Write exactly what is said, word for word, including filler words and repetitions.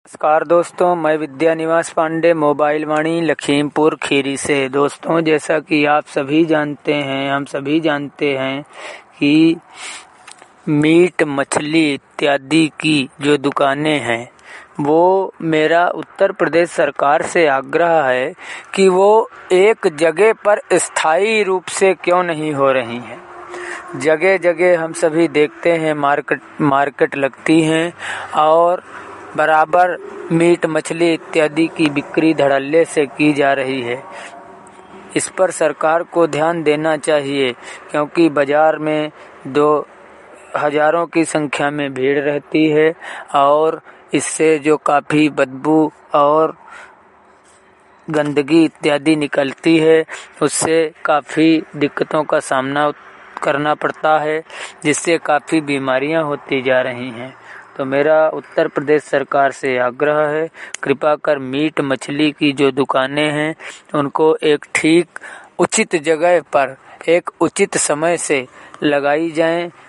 नमस्कार दोस्तों, मैं विद्या निवास पांडे मोबाइल वाणी लखीमपुर खीरी से। दोस्तों, जैसा कि आप सभी जानते हैं, हम सभी जानते हैं कि मीट, मछली इत्यादि की जो दुकानें हैं वो मेरा उत्तर प्रदेश सरकार से आग्रह है कि वो एक जगह पर स्थायी रूप से क्यों नहीं हो रही हैं। जगह जगह हम सभी देखते हैं मार्केट मार्केट लगती हैं और बराबर मीट, मछली इत्यादि की बिक्री धड़ल्ले से की जा रही है। इस पर सरकार को ध्यान देना चाहिए, क्योंकि बाजार में दो हजारों की संख्या में भीड़ रहती है और इससे जो काफ़ी बदबू और गंदगी इत्यादि निकलती है, उससे काफ़ी दिक्कतों का सामना करना पड़ता है, जिससे काफ़ी बीमारियां होती जा रही हैं। तो मेरा उत्तर प्रदेश सरकार से आग्रह है, कृपा कर मीट, मछली की जो दुकानें हैं उनको एक ठीक उचित जगह पर एक उचित समय से लगाई जाएं